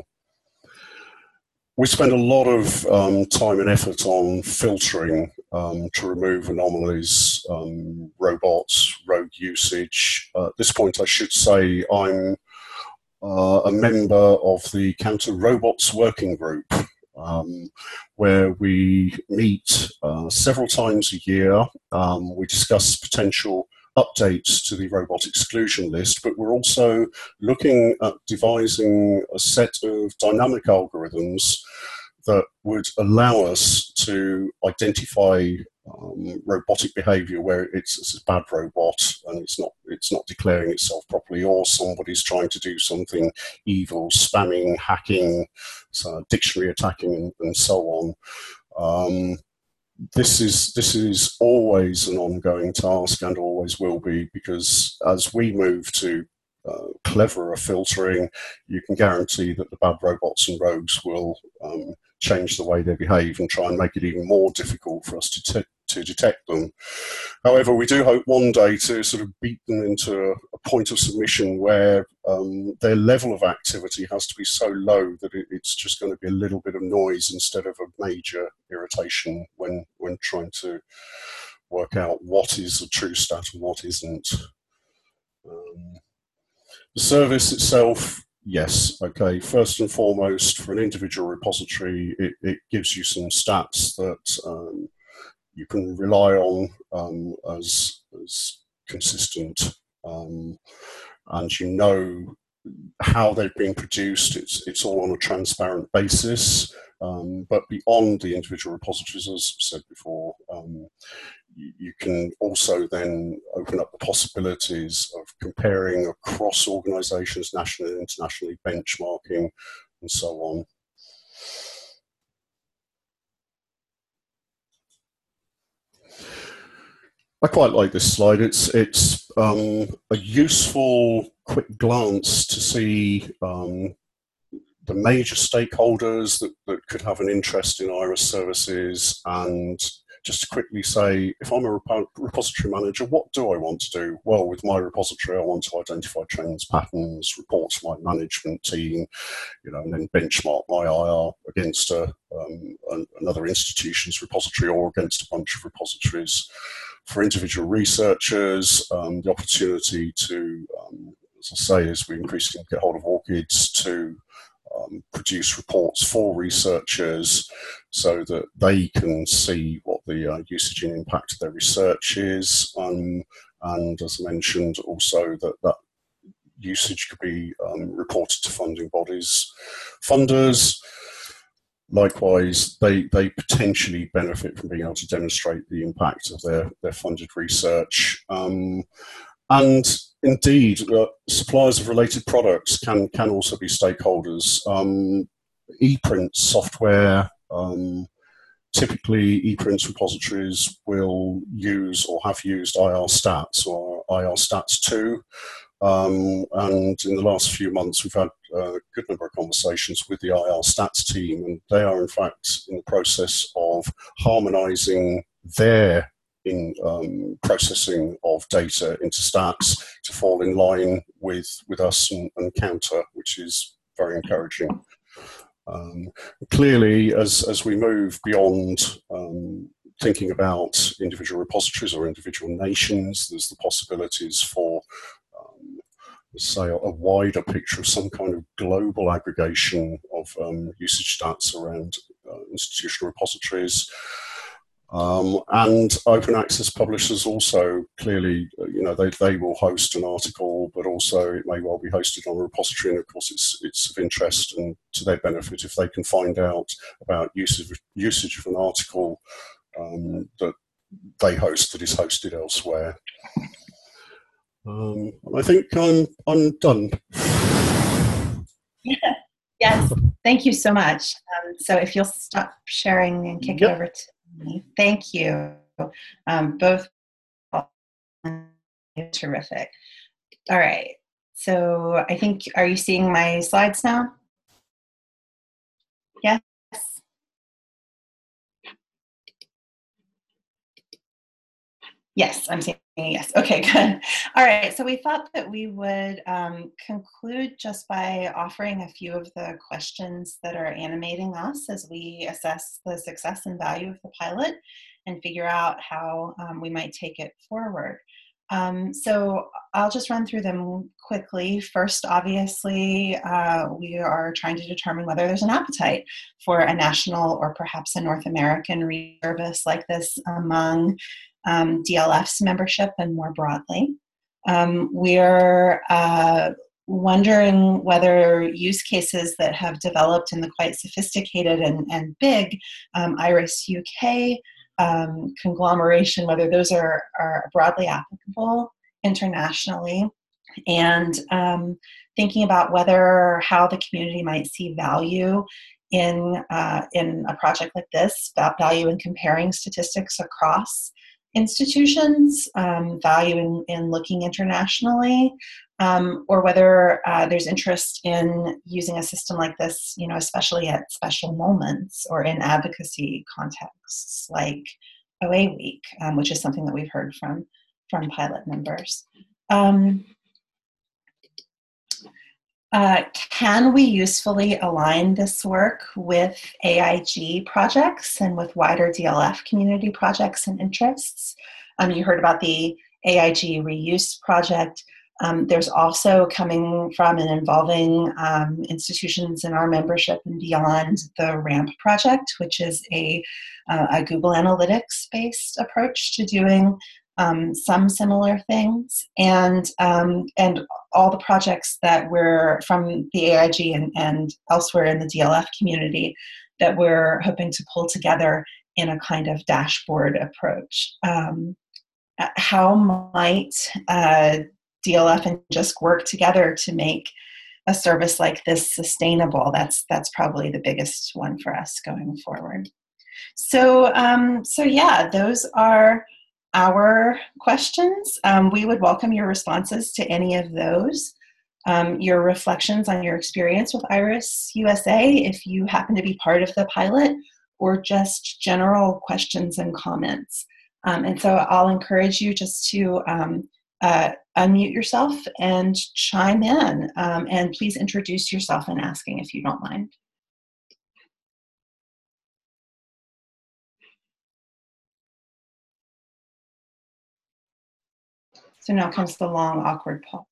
We spend a lot of um, time and effort on filtering um, to remove anomalies, um, robots, rogue usage. Uh, at this point, I should say I'm uh, a member of the Counter Robots Working Group, um, where we meet uh, several times a year. Um, we discuss potential updates to the robot exclusion list, but we're also looking at devising a set of dynamic algorithms that would allow us to identify um, robotic behavior where it's, it's a bad robot and it's not, it's not declaring itself properly, or somebody's trying to do something evil, spamming, hacking, so dictionary attacking, and, and so on. Um, This is this is always an ongoing task, and always will be, because as we move to uh, cleverer filtering, you can guarantee that the bad robots and rogues will um, change the way they behave and try and make it even more difficult for us to, te to detect them. However, we do hope one day to sort of beat them into a, a point of submission where um, their level of activity has to be so low that it, it's just going to be a little bit of noise instead of a major irritation when, when trying to work out what is a true stat and what isn't. Um, the service itself yes, okay. First and foremost, for an individual repository, it, it gives you some stats that um, you can rely on um, as, as consistent, um, and you know how they've been produced. It's, it's all on a transparent basis. Um, but beyond the individual repositories, as said before, um, you, you can also then open up the possibilities of comparing across organisations, nationally and internationally, benchmarking, and so on. I quite like this slide. It's it's um, a useful quick glance to see um, the major stakeholders that, that could have an interest in IRIS services, and just to quickly say, if I'm a repo repository manager, what do I want to do? Well, with my repository, I want to identify trends, patterns, report to my management team, you know, and then benchmark my I R against a, um, an, another institution's repository or against a bunch of repositories. For individual researchers, um, the opportunity to, um, as I say, as we increasingly get hold of ORCIDs, to um, produce reports for researchers so that they can see what the uh, usage and impact of their research is. Um, and as I mentioned, also that that usage could be um, reported to funding bodies. Funders, likewise, they, they potentially benefit from being able to demonstrate the impact of their, their funded research. Um, and indeed, uh, suppliers of related products can, can also be stakeholders. Um, ePrint software, um, typically ePrint repositories will use or have used I R Stats or I R Stats two. Um, and in the last few months, we've had a good number of conversations with the I R Stats team, and they are in fact in the process of harmonizing their in um, processing of data into stats to fall in line with, with us and, and Counter, which is very encouraging. Um, clearly, as, as we move beyond um, thinking about individual repositories or individual nations, there's the possibilities for um, say a wider picture of some kind of global aggregation of um, usage stats around uh, institutional repositories. Um, and open access publishers also clearly, you know, they, they will host an article, but also it may well be hosted on a repository, and of course it's, it's of interest and to their benefit if they can find out about usage, usage of an article um, that they host that is hosted elsewhere. Um, I think I'm, I'm done. Yes, thank you so much. Um, so if you'll stop sharing and kick Yep. it over to me. Thank you. Um, both terrific. All right. So I think, are you seeing my slides now? Yes. Yes, I'm seeing yes. Okay, good. All right, so we thought that we would um, conclude just by offering a few of the questions that are animating us as we assess the success and value of the pilot and figure out how um, we might take it forward. Um, so I'll just run through them quickly. First, obviously, uh, we are trying to determine whether there's an appetite for a national or perhaps a North American service like this among Um, D L F's membership and more broadly. Um, we're uh, wondering whether use cases that have developed in the quite sophisticated and, and big um, IRIS U K um, conglomeration, whether those are, are broadly applicable internationally, and um, thinking about whether how the community might see value in, uh, in a project like this, value in comparing statistics across institutions, um, value in, in looking internationally, um, or whether uh, there's interest in using a system like this, you know, especially at special moments or in advocacy contexts like O A Week, um, which is something that we've heard from, from pilot members. Um, Uh, can we usefully align this work with A I G projects and with wider D L F community projects and interests? Um, you heard about the A I G reuse project. Um, there's also coming from and involving um, institutions in our membership and beyond the RAMP project, which is a, uh, a Google Analytics-based approach to doing um, some similar things. And, um, and all the projects that we're from the A I G and, and elsewhere in the D L F community that we're hoping to pull together in a kind of dashboard approach. Um, how might uh, D L F and JISC work together to make a service like this sustainable? That's that's probably the biggest one for us going forward. So um, so yeah, those are our questions. Um, we would welcome your responses to any of those. Um, your reflections on your experience with IRIS U S A, if you happen to be part of the pilot, or just general questions and comments. Um, and so I'll encourage you just to um, uh, unmute yourself and chime in. Um, and please introduce yourself in asking if you don't mind. So now comes the long, awkward pause.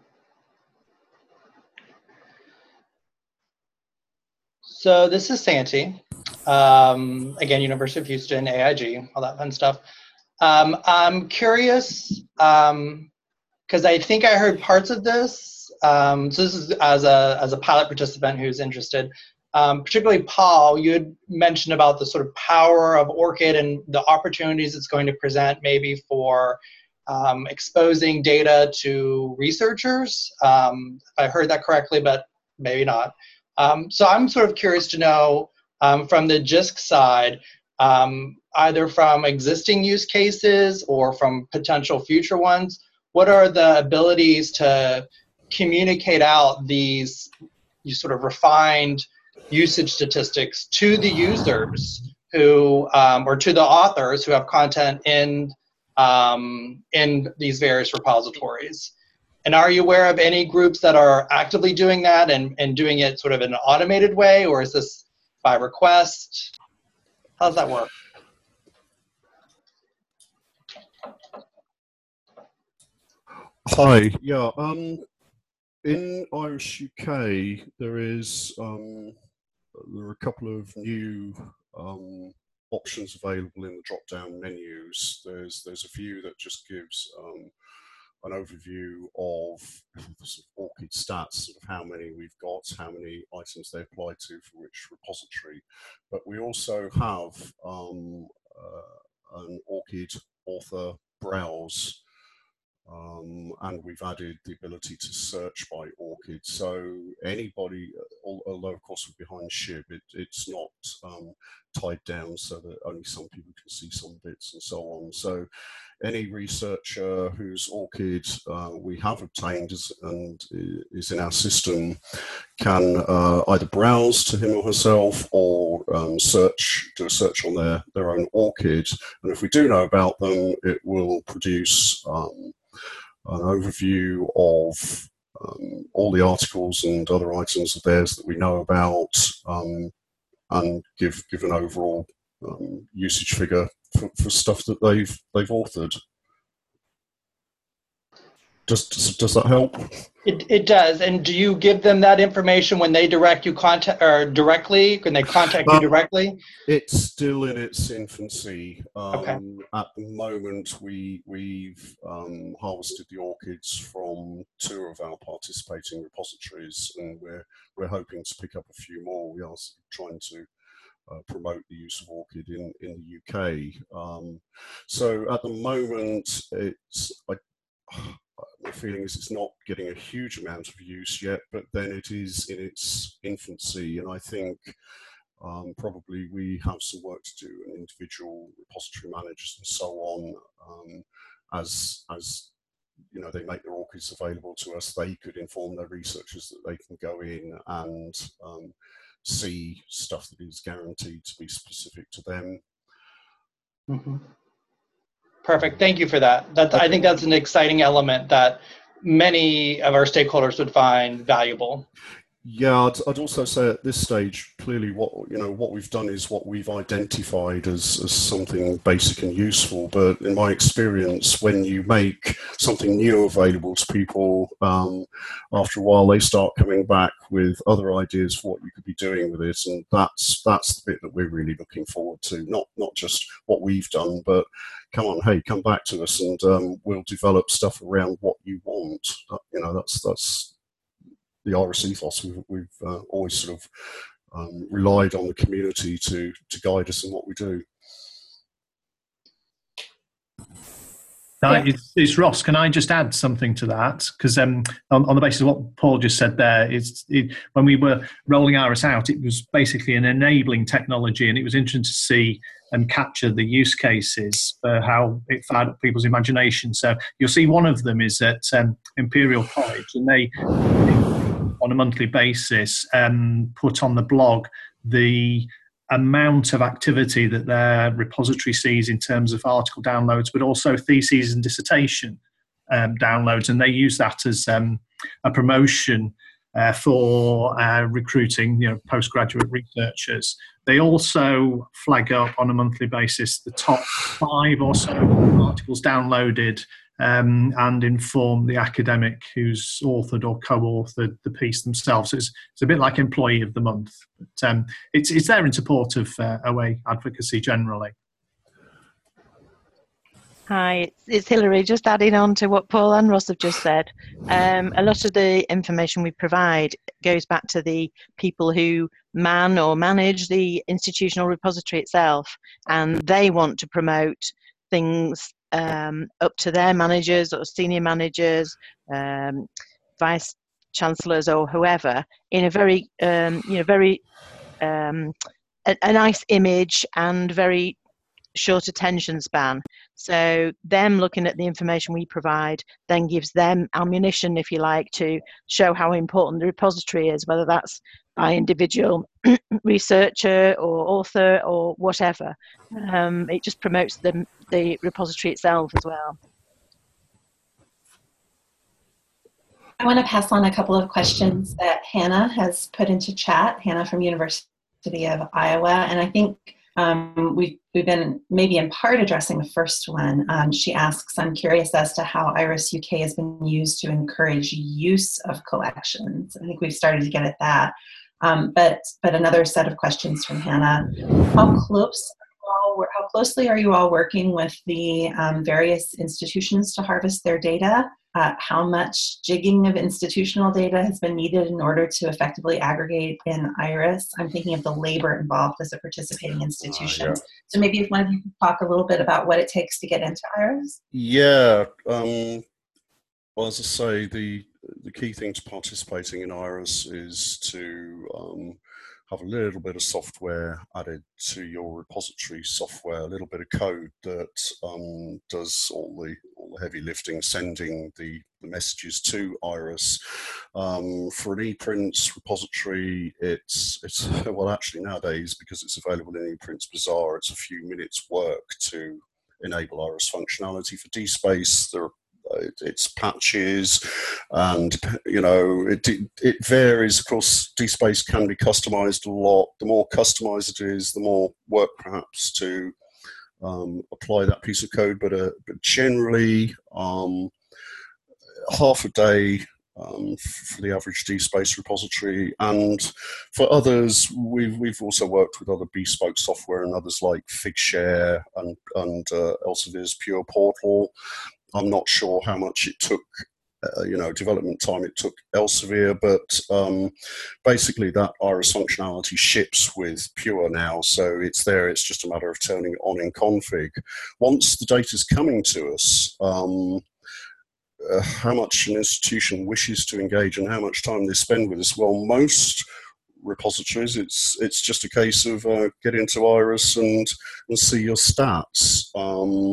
So this is Santi. Um, again, University of Houston, A I G, all that fun stuff. Um, I'm curious, um, because I think I heard parts of this. Um, so this is as a, as a pilot participant who's interested. Um, particularly Paul, you had mentioned about the sort of power of ORCID and the opportunities it's going to present maybe for um, exposing data to researchers. Um, if I heard that correctly, but maybe not. Um, so I'm sort of curious to know, um, from the JISC side, um, either from existing use cases or from potential future ones, what are the abilities to communicate out these you sort of refined usage statistics to the users who, um, or to the authors who have content in, um, in these various repositories? And are you aware of any groups that are actively doing that and, and doing it sort of in an automated way, or is this by request? How does that work? Hi, yeah, um, in IRIS U K, there is, um, there are a couple of new um, options available in the drop-down menus. There's, there's a view that just gives um, an overview of sort of ORCID stats, sort of how many we've got, how many items they apply to for which repository. But we also have um, uh, an ORCID author browse, um, and we've added the ability to search by ORCID. So anybody, although of course we're behind S H I B, it, it's not um, tied down so that only some people can see some bits and so on. So any researcher whose ORCID uh, we have obtained is, and is in our system can uh, either browse to him or herself or um, search, do a search on their, their own ORCID. And if we do know about them, it will produce um, an overview of um, all the articles and other items of theirs that we know about, um, and give give an overall um, usage figure for, for stuff that they've they've authored. Does, does, does that help? It, it does. And do you give them that information when they direct you contact, or directly, when they contact um, you directly? It's still in its infancy. Um, okay. At the moment, we, we've um, harvested the ORCIDs from two of our participating repositories, and we're, we're hoping to pick up a few more. We are trying to Uh, promote the use of ORCID in, in the U K. Um, so at the moment, it's, I, my feeling is it's not getting a huge amount of use yet, but then it is in its infancy, and I think um, probably we have some work to do, and individual repository managers and so on, um, as, as you know, they make their ORCIDs available to us, they could inform their researchers that they can go in and um, see stuff that is guaranteed to be specific to them. Mm-hmm. Perfect. Thank you for that. That's, I think that's an exciting element that many of our stakeholders would find valuable. Yeah, I'd, I'd also say at this stage, clearly, what you know, what we've done is what we've identified as, as something basic and useful. But in my experience, when you make something new available to people, um, after a while they start coming back with other ideas for what you could be doing with it, and that's that's the bit that we're really looking forward to. Not not just what we've done, but come on, hey, come back to us, and um, we'll develop stuff around what you want. Uh, you know, that's that's. The IRIS ethos. We've, we've uh, always sort of um, relied on the community to to guide us in what we do. No, it's, it's Ross. Can I just add something to that? Because um, on, on the basis of what Paul just said there, it's, it, when we were rolling IRIS out, it was basically an enabling technology, and it was interesting to see and capture the use cases for how it fired up people's imagination. So you'll see one of them is at um, Imperial College, and they, on a monthly basis, um, put on the blog the amount of activity that their repository sees in terms of article downloads, but also theses and dissertation um, downloads, and they use that as um, a promotion uh, for uh, recruiting, you know, postgraduate researchers. They also flag up on a monthly basis the top five or so articles downloaded um, and inform the academic who's authored or co-authored the piece themselves. So it's, it's a bit like Employee of the Month. But, um, it's, it's there in support of uh, O A advocacy generally. Hi, it's, it's Hilary. Just adding on to what Paul and Ross have just said. Um, a lot of the information we provide goes back to the people who man or manage the institutional repository itself, and they want to promote things um, up to their managers or senior managers, um, vice chancellors or whoever, in a very, um, you know, very um, a, a nice image and very short attention span. So them looking at the information we provide then gives them ammunition, if you like, to show how important the repository is, whether that's by individual researcher or author or whatever. Um, it just promotes the, the repository itself as well. I want to pass on a couple of questions that Hannah has put into chat, Hannah from University of Iowa, and I think Um, we've, we've been maybe in part addressing the first one. Um, she asks, I'm curious as to how IRIS U K has been used to encourage use of collections. I think we've started to get at that. Um, but, but another set of questions from Hannah. How close, how closely are you all working with the um, various institutions to harvest their data? Uh, how much jigging of institutional data has been needed in order to effectively aggregate in IRIS? I'm thinking of the labor involved as a participating institution. Uh, yeah. So maybe if one of you could talk a little bit about what it takes to get into IRIS. Yeah. Um, well, as I say, the the key thing to participating in IRIS is to um, have a little bit of software added to your repository software, a little bit of code that um, does all the all the heavy lifting, sending the, the messages to IRIS. Um, for an ePrints repository, it's it's well actually nowadays, because it's available in ePrints Bazaar, it's a few minutes work to enable IRIS functionality. For DSpace, there are it's patches, and you know it, it it varies. Of course, DSpace can be customized a lot. The more customized it is, the more work perhaps to um, apply that piece of code. But uh, but generally, um, half a day um, for the average DSpace repository, and for others, we've we've also worked with other bespoke software and others like Figshare and and uh, Elsevier's Pure Portal. I'm not sure how much it took, uh, you know, development time it took Elsevier, but um, basically that IRIS functionality ships with Pure now, so it's there. It's just a matter of turning it on in config. Once the data's coming to us, um, uh, how much an institution wishes to engage and how much time they spend with us, well, most repositories, it's it's just a case of uh, get into IRIS and, and see your stats. Um,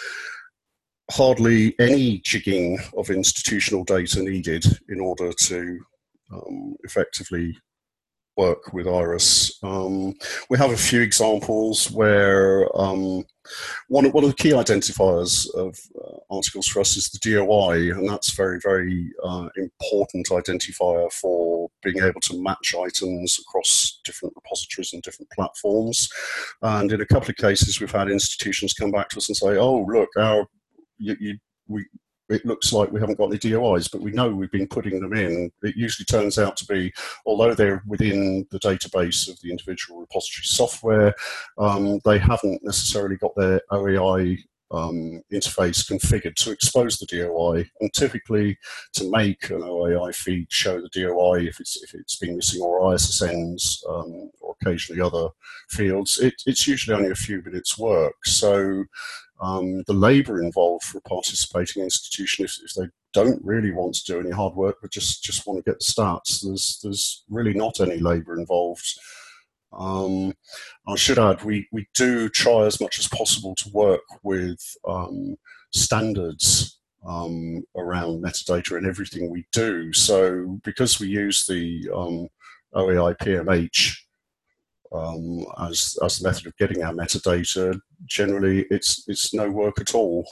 Hardly any jigging of institutional data needed in order to um, effectively work with IRIS. Um, we have a few examples where um, one, one of the key identifiers of uh, articles for us is the D O I, and that's very, very uh, important identifier for being able to match items across different repositories and different platforms. And in a couple of cases, we've had institutions come back to us and say, "Oh, look, our you, you, we." It looks like we haven't got any D O Is, but we know we've been putting them in. It usually turns out to be, although they're within the database of the individual repository software, um, they haven't necessarily got their O A I um, interface configured to expose the D O I. And typically, to make an O A I feed show the D O I, if it's if it's been missing, or I S S Ns, um, or occasionally other fields, it, it's usually only a few minutes' work. So. Um, the labour involved for a participating institution, if, if they don't really want to do any hard work but just, just want to get the stats, there's, there's really not any labour involved. Um, I should add, we, we do try as much as possible to work with um, standards um, around metadata in everything we do. So because we use the um, O A I P M H Um, as as the method of getting our metadata, generally it's it's no work at all.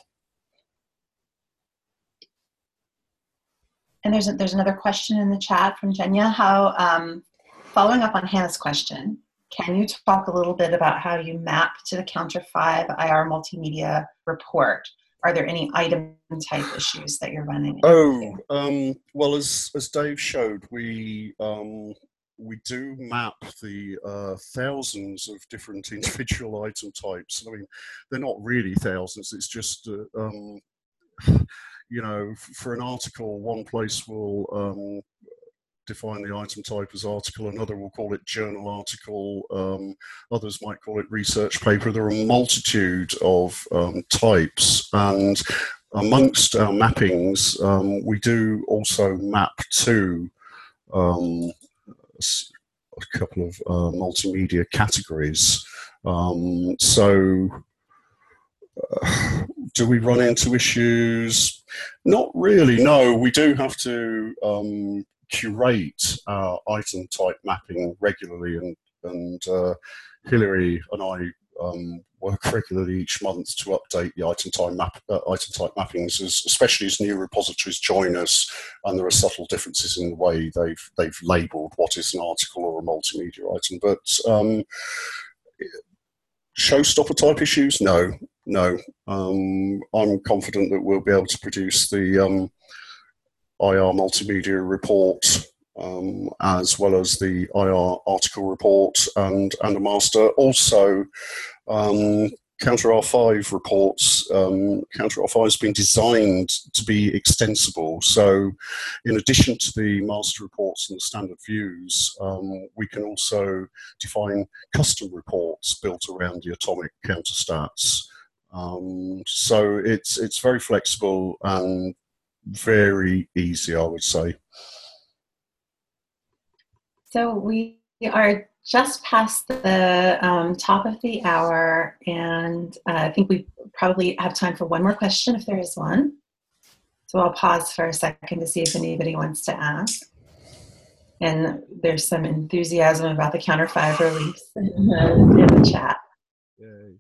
And there's a, there's another question in the chat from Jenya. How um, following up on Hannah's question, can you talk a little bit about how you map to the Counter five I R multimedia report? Are there any item type issues that you're running? Oh, um, well, as as Dave showed, we. Um, We do map the uh, thousands of different individual item types. I mean, they're not really thousands. It's just, uh, um, you know, for an article, one place will um, define the item type as article, another will call it journal article, um, others might call it research paper. There are a multitude of um, types, and amongst our mappings, um, we do also map to um, a couple of uh, multimedia categories. Um, so uh, do we run into issues? Not really, no. We do have to um, curate our item type mapping regularly, and, and uh, Hilary and I um, work regularly each month to update the item type map, uh, item type mappings, as, especially as new repositories join us, and there are subtle differences in the way they've they've labelled what is an article or a multimedia item. But um, showstopper type issues, no, no. Um, I'm confident that we'll be able to produce the um, I R multimedia report, Um, as well as the I R article report and, and a master. Also, um, Counter R five reports, um, Counter R five has been designed to be extensible. So in addition to the master reports and the standard views, um, we can also define custom reports built around the atomic counter stats. Um, so it's, it's very flexible and very easy, I would say. So we are just past the um, top of the hour, and uh, I think we probably have time for one more question if there is one. So I'll pause for a second to see if anybody wants to ask. And there's some enthusiasm about the Counter five release in the, in the chat. Yay.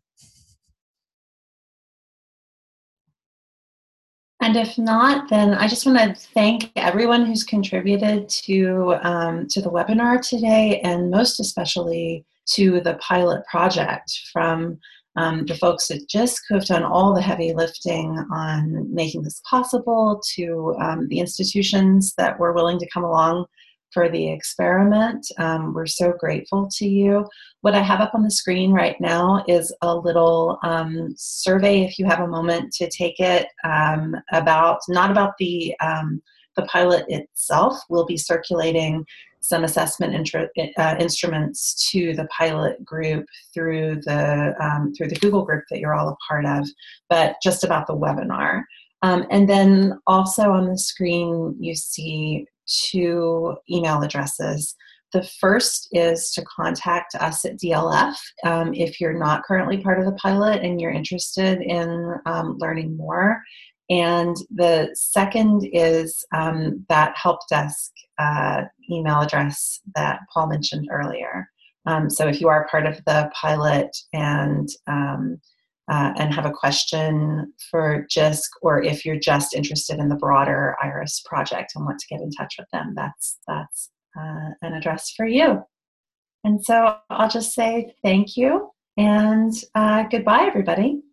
And if not, then I just want to thank everyone who's contributed to, um, to the webinar today, and most especially to the pilot project, from um, the folks at J I S C who have done all the heavy lifting on making this possible, to um, the institutions that were willing to come along for the experiment. Um, we're so grateful to you. What I have up on the screen right now is a little um, survey, if you have a moment to take it, um, about, not about the, um, the pilot itself. We'll be circulating some assessment uh, instruments to the pilot group through the, um, through the Google group that you're all a part of, but just about the webinar. Um, and then also on the screen, you see two email addresses. The first is to contact us at D L F um, if you're not currently part of the pilot and you're interested in um, learning more. And the second is um, that help desk uh, email address that Paul mentioned earlier. Um, so if you are part of the pilot and um, uh, and have a question for J I S C, or if you're just interested in the broader IRIS project and want to get in touch with them, that's, that's uh, an address for you. And so I'll just say thank you and uh, goodbye, everybody.